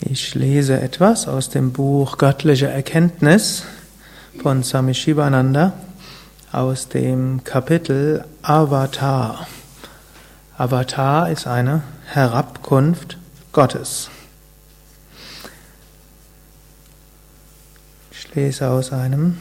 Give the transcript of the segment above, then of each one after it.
Ich lese etwas aus dem Buch Göttliche Erkenntnis von Swami Shivananda aus dem Kapitel Avatar. Avatar ist eine Herabkunft Gottes. Ich lese aus einem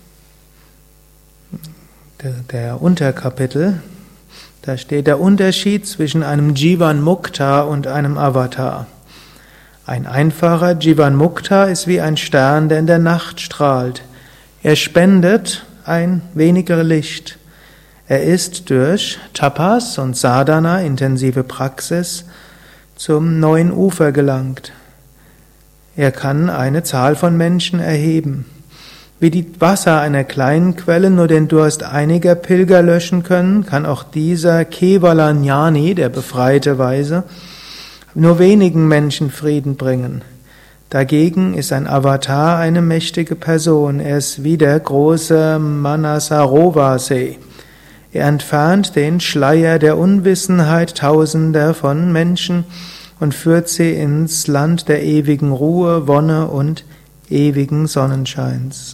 der Unterkapitel. Da steht der Unterschied zwischen einem Jivan Mukta und einem Avatar. Ein einfacher Jivan Mukta ist wie ein Stern, der in der Nacht strahlt. Er spendet ein weniger Licht. Er ist durch Tapas und Sadhana, intensive Praxis, zum neuen Ufer gelangt. Er kann eine Zahl von Menschen erheben. Wie die Wasser einer kleinen Quelle nur den Durst einiger Pilger löschen können, kann auch dieser Kevala Jnani, der befreite Weise, nur wenigen Menschen Frieden bringen. Dagegen ist ein Avatar eine mächtige Person. Er ist wie der große Manasarovar-See. Er entfernt den Schleier der Unwissenheit Tausender von Menschen und führt sie ins Land der ewigen Ruhe, Wonne und ewigen Sonnenscheins.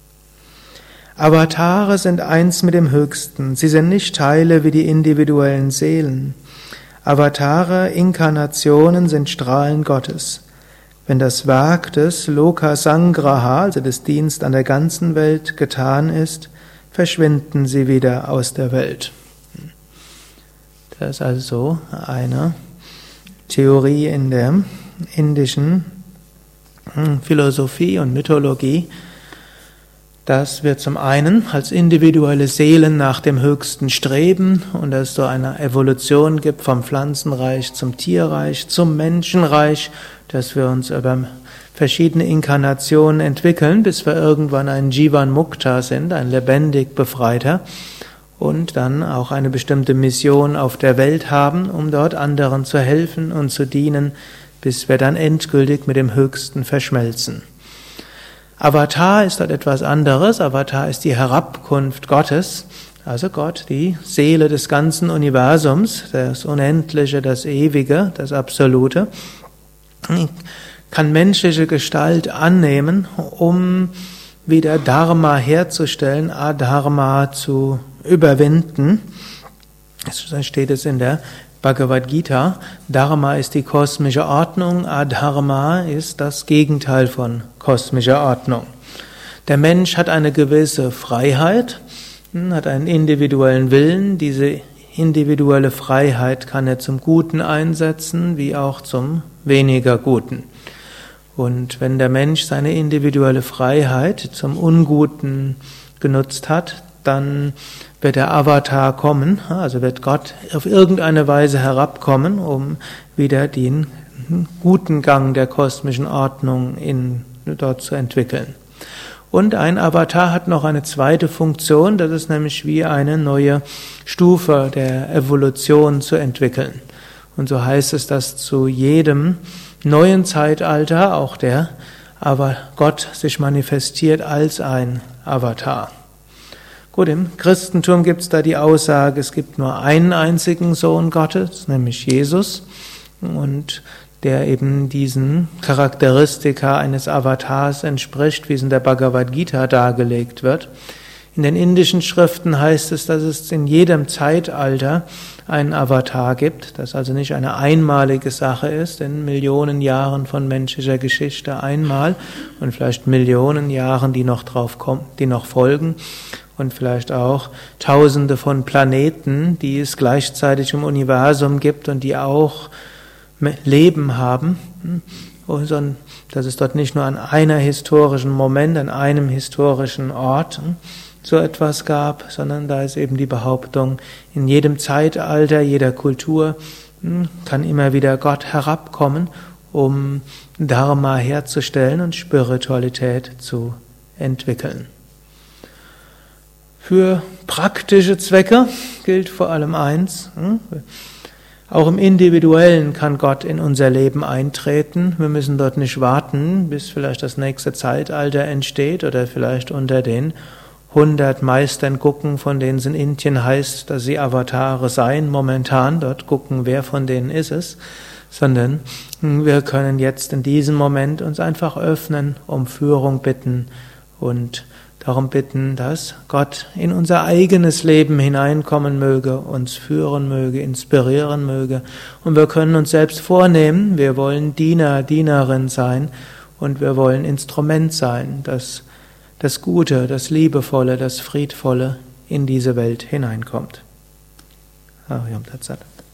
Avatare sind eins mit dem Höchsten. Sie sind nicht Teile wie die individuellen Seelen. Avatare, Inkarnationen sind Strahlen Gottes. Wenn das Werk des Lokasangraha, also des Dienst an der ganzen Welt, getan ist, verschwinden sie wieder aus der Welt. Das ist also eine Theorie in der indischen Philosophie und Mythologie, dass wir zum einen als individuelle Seelen nach dem Höchsten streben und dass es so eine Evolution gibt vom Pflanzenreich zum Tierreich, zum Menschenreich, dass wir uns über verschiedene Inkarnationen entwickeln, bis wir irgendwann ein Jivan Mukta sind, ein lebendig Befreiter, und dann auch eine bestimmte Mission auf der Welt haben, um dort anderen zu helfen und zu dienen, bis wir dann endgültig mit dem Höchsten verschmelzen. Avatar ist dort etwas anderes. Avatar ist die Herabkunft Gottes, also Gott, die Seele des ganzen Universums, das Unendliche, das Ewige, das Absolute, kann menschliche Gestalt annehmen, um wieder Dharma herzustellen, Adharma zu überwinden. So steht es in der Bhagavad Gita. Dharma ist die kosmische Ordnung, Adharma ist das Gegenteil von kosmischer Ordnung. Der Mensch hat eine gewisse Freiheit, hat einen individuellen Willen. Diese individuelle Freiheit kann er zum Guten einsetzen, wie auch zum weniger Guten. Und wenn der Mensch seine individuelle Freiheit zum Unguten genutzt hat, dann wird der Avatar kommen, also wird Gott auf irgendeine Weise herabkommen, um wieder den guten Gang der kosmischen Ordnung dort zu entwickeln. Und ein Avatar hat noch eine zweite Funktion, das ist nämlich wie eine neue Stufe der Evolution zu entwickeln. Und so heißt es, dass zu jedem neuen Zeitalter auch Gott sich manifestiert als ein Avatar. Gut, im Christentum gibt es da die Aussage, es gibt nur einen einzigen Sohn Gottes, nämlich Jesus, und der eben diesen Charakteristika eines Avatars entspricht, wie es in der Bhagavad Gita dargelegt wird. In den indischen Schriften heißt es, dass es in jedem Zeitalter einen Avatar gibt, das also nicht eine einmalige Sache ist, in Millionen Jahren von menschlicher Geschichte einmal und vielleicht Millionen Jahren, die noch folgen. Und vielleicht auch Tausende von Planeten, die es gleichzeitig im Universum gibt und die auch Leben haben. Und dass es dort nicht nur an einer historischen Moment, an einem historischen Ort so etwas gab, sondern da ist eben die Behauptung, in jedem Zeitalter, jeder Kultur kann immer wieder Gott herabkommen, um Dharma herzustellen und Spiritualität zu entwickeln. Für praktische Zwecke gilt vor allem eins: Auch im Individuellen kann Gott in unser Leben eintreten. Wir müssen dort nicht warten, bis vielleicht das nächste Zeitalter entsteht oder vielleicht unter den 100 Meistern gucken, von denen es in Indien heißt, dass sie Avatare seien, momentan dort gucken, wer von denen ist es, sondern wir können jetzt in diesem Moment uns einfach öffnen, um Führung bitten und darum bitten, dass Gott in unser eigenes Leben hineinkommen möge, uns führen möge, inspirieren möge. Und wir können uns selbst vornehmen, wir wollen Diener, Dienerin sein und wir wollen Instrument sein, dass das Gute, das Liebevolle, das Friedvolle in diese Welt hineinkommt. Ariam Tat Sat.